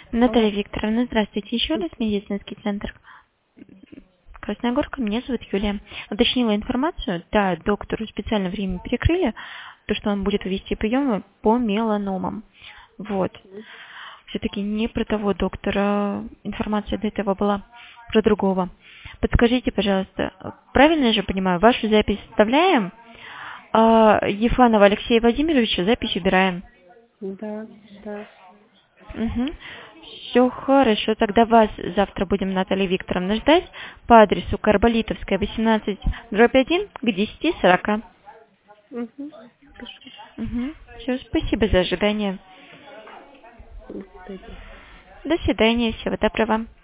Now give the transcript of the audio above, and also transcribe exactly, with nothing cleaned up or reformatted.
Алло. Наталья Викторовна, здравствуйте. Еще раз медицинский центр Красная Горка. Меня зовут Юлия. Уточнила информацию. Да, доктору специально время перекрыли, то, что он будет вести приемы по меланомам. Вот. Все-таки не про того доктора информация до этого была, про другого. Подскажите, пожалуйста, правильно я же понимаю, вашу запись вставляем, а Ефанова Алексея Владимировича запись убираем? Да, да. Угу. Все хорошо, тогда вас завтра будем, Наталья Викторовна, ждать по адресу Карболитовская, восемнадцать, дробь один, к десяти сорока. Угу. Хорошо. Угу. Все, спасибо за ожидание. До свидания. До свидания, всего доброго.